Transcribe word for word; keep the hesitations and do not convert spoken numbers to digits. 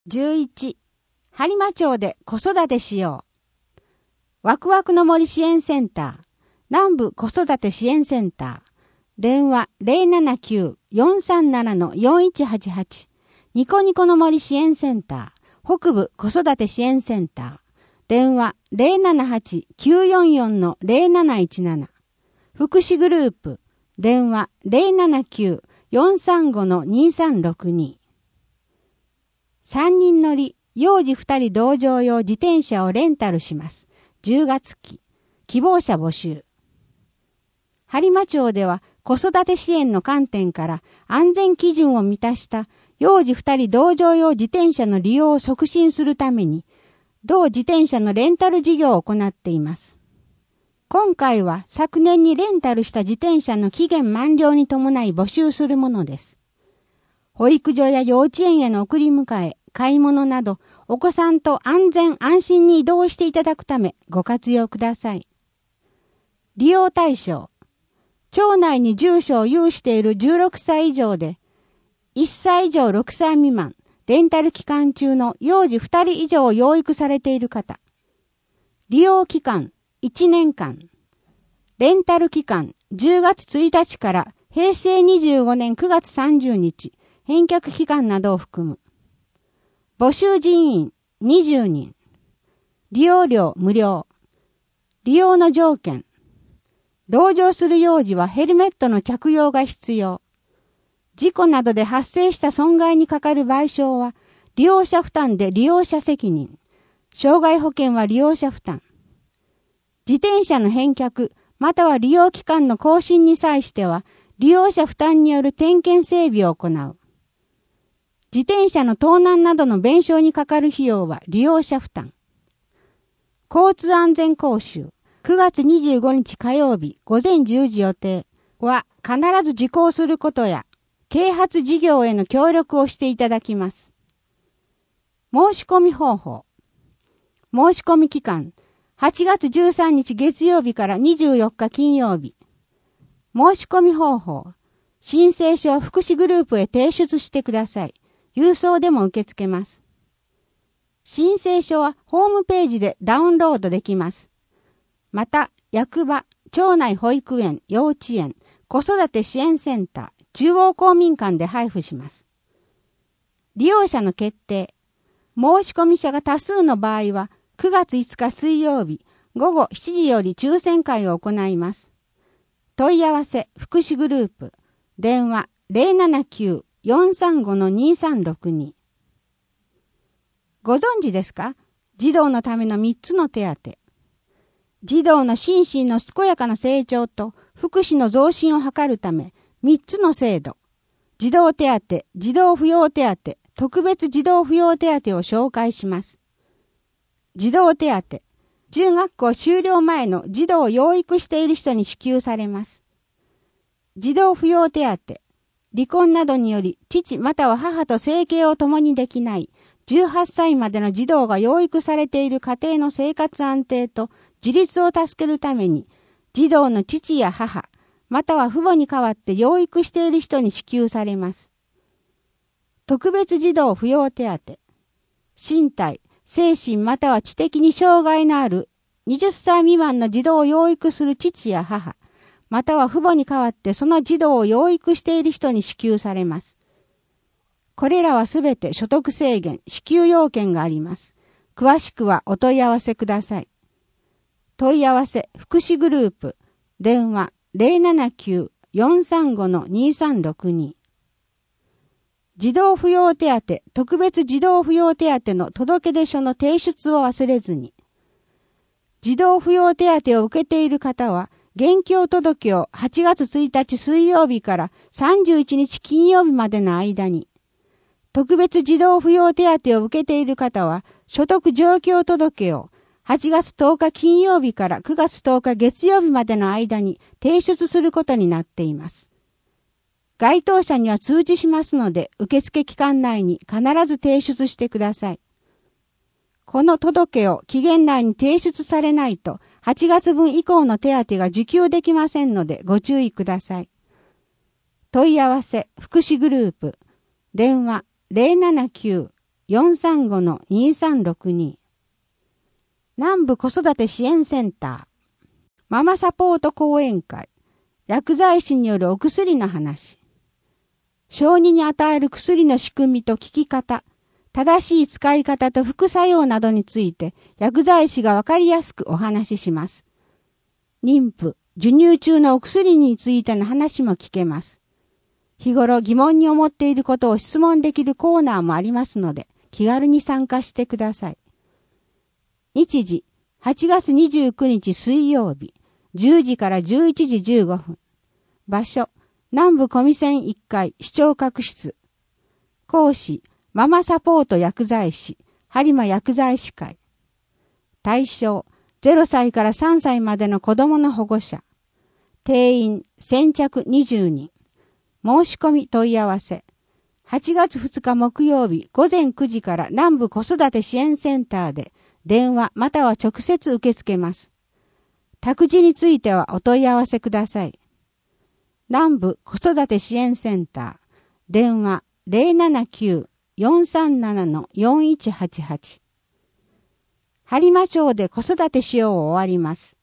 じゅういち、播磨町で子育てしよう。ワクワクの森支援センター、南部子育て支援センター、電話 ゼロななきゅう よんさんなな よんいちはちはち、ニコニコの森支援センター、北部子育て支援センター、電話 ゼロななはち きゅうよんよん ゼロなないちなな、福祉グループ、電話 ゼロななきゅう よんさんご にさんろくに。さんにん乗り、幼児ふたり同乗用自転車をレンタルします。じゅうがつ期。希望者募集。播磨町では子育て支援の観点から安全基準を満たした幼児ふたり同乗用自転車の利用を促進するために、同自転車のレンタル事業を行っています。今回は昨年にレンタルした自転車の期限満了に伴い募集するものです。保育所や幼稚園への送り迎え、買い物など、お子さんと安全安心に移動していただくためご活用ください。利用対象。町内に住所を有しているじゅうろくさい以上で、いっさい以上ろくさい未満、レンタル期間中の幼児ふたり以上養育されている方。利用期間いちねんかん。レンタル期間じゅうがつついたちからへいせいにじゅうごねんくがつさんじゅうにち、返却期間などを含む。募集人員にじゅうにん。利用料無料。利用の条件。同乗する幼児はヘルメットの着用が必要。事故などで発生した損害にかかる賠償は利用者負担で利用者責任。傷害保険は利用者負担。自転車の返却または利用期間の更新に際しては利用者負担による点検整備を行う。自転車の盗難などの弁償にかかる費用は利用者負担。交通安全講習くがつにじゅうごにち火曜日ごぜんじゅうじ予定は必ず受講することや啓発事業への協力をしていただきます。申し込み方法。申し込み期間はちがつじゅうさんにち月曜日からにじゅうよっか金曜日。申し込み方法。申請書を福祉グループへ提出してください。郵送でも受け付けます。申請書はホームページでダウンロードできます。また、役場、町内保育園、幼稚園、子育て支援センター、中央公民館で配布します。利用者の決定。申し込み者が多数の場合は、くがついつか水曜日、ごごしちじより抽選会を行います。問い合わせ、福祉グループ、電話ゼロななきゅう よんさんご にさんろくに。ご存知ですか？児童のためのみっつの手当。児童の心身の健やかな成長と福祉の増進を図るためみっつの制度。児童手当、児童扶養手当、特別児童扶養手当を紹介します。児童手当。中学校修了前の児童を養育している人に支給されます。児童扶養手当。離婚などにより父または母と生計を共にできないじゅうはっさいまでの児童が養育されている家庭の生活安定と自立を助けるために児童の父や母または父母に代わって養育している人に支給されます。特別児童扶養手当。身体、精神または知的に障害のあるはたち未満の児童を養育する父や母または父母に代わってその児童を養育している人に支給されます。これらはすべて所得制限、支給要件があります。詳しくはお問い合わせください。問い合わせ、福祉グループ、電話ゼロななきゅう よんさんご にさんろくに。児童扶養手当、特別児童扶養手当の届出書の提出を忘れずに。児童扶養手当を受けている方は、現況届をはちがつついたち水曜日からさんじゅういちにち金曜日までの間に、特別児童扶養手当を受けている方は、所得状況届をはちがつとおか金曜日からくがつとおか月曜日までの間に提出することになっています。該当者には通知しますので、受付期間内に必ず提出してください。この届を期限内に提出されないと、はちがつぶん以降の手当が受給できませんのでご注意ください。問い合わせ、福祉グループ、電話ゼロななきゅうよんさんごのにさんろくに。南部子育て支援センター。ママサポート講演会。薬剤師によるお薬の話。小児に与える薬の仕組みと効き方、正しい使い方と副作用などについて薬剤師がわかりやすくお話しします。妊婦、授乳中のお薬についての話も聞けます。日頃疑問に思っていることを質問できるコーナーもありますので、気軽に参加してください。日時、はちがつにじゅうくにち水曜日、じゅうじからじゅういちじじゅうごふん。場所、南部小見線いっかい視聴覚室。講師、ママサポート薬剤師、播磨薬剤師会。対象、ゼロさいからさんさいまでの子供の保護者。定員、先着にじゅうにん。申し込み問い合わせ。はちがつふつか木曜日ごぜんくじから南部子育て支援センターで電話または直接受け付けます。託児についてはお問い合わせください。南部子育て支援センター。電話 ゼロななきゅう よんさんなな よんいちはちはち。播磨町で子育てしようを終わります。